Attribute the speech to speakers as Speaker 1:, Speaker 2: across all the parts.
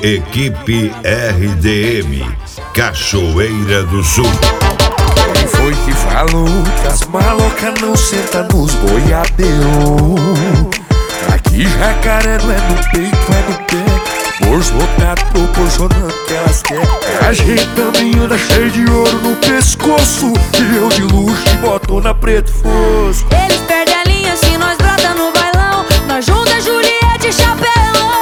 Speaker 1: Equipe RDM, Cachoeira do Sul.
Speaker 2: Quem foi que falou que as malocas não sentam nos boiadeiros? Aqui jacaré não é no peito, é no pé. Bolso lotado proporcionando que elas querem. A gente também anda cheio de ouro no pescoço, e eu de luxo e botona preto fosco.
Speaker 3: Eles perdem a linha se nós brota no bailão. Nós junta Juliette e chapelão.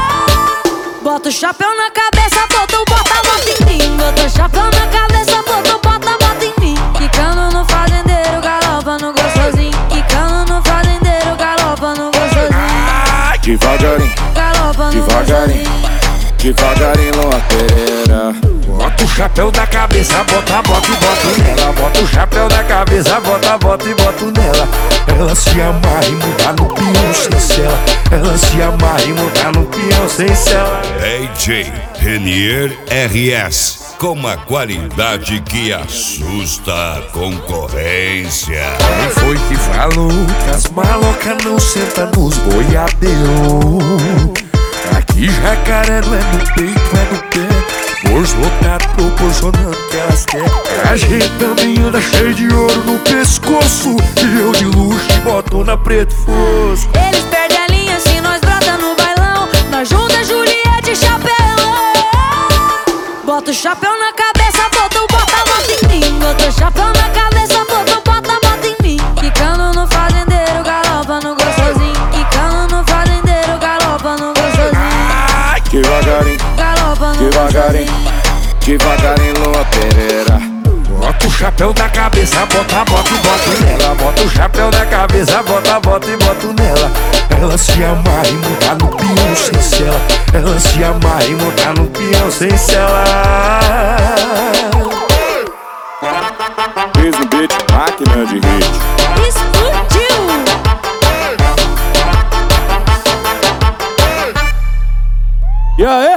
Speaker 3: Bota o chapéu na cabeça, bota o bota em mim. Bota o chapéu na cabeça, bota o bota em mim. Quicando no fazendeiro, galopa no gostosinho. Quicando no fazendeiro, galopa no gostosinho.
Speaker 2: Devagarinho,
Speaker 3: Galopa no
Speaker 2: devagarinho,
Speaker 3: gostosinho.
Speaker 2: devagarinho, loteira. Bota o chapéu da cabeça, bota e boto nela. Bota o chapéu da cabeça, bota e boto nela. Ela se amarra e muda no peão sem cela. Ela se amarra e muda no peão sem cela.
Speaker 1: DJ Renier RS, com a qualidade que assusta a concorrência.
Speaker 2: Quem foi que falou que as malocas não sentam nos boiadeiros? Aqui jacaré não é no peito, é no pé. Bolso lotado proporcionando que elas querem. A gente também anda cheio de ouro no pescoço, e eu de luxo e botona preto fosco.
Speaker 3: Eles perdem a linha se nós brota no bailão. Nós junta Juliette e chapelão. Bota o chapéu na cabeça, bota o bota em mim. Bota o chapéu na cabeça, bota o bota em mim. Quicando no fazendeiro, galopa no gostosinho. Quicando no fazendeiro, galopa no gostosinho.
Speaker 2: Devagarinho,
Speaker 3: Galopa no
Speaker 2: devagarinho,
Speaker 3: gostosinho.
Speaker 2: devagarinho, loteira. Bota o chapéu da cabeça, bota e boto nela. Bota o chapéu da cabeça, bota e boto nela. Ela se amarra e muda no peão sem cela. Ela se amarra e muda no peão sem cela. Fiz no beat, máquina de hit.
Speaker 3: Explodiu!
Speaker 2: E aí?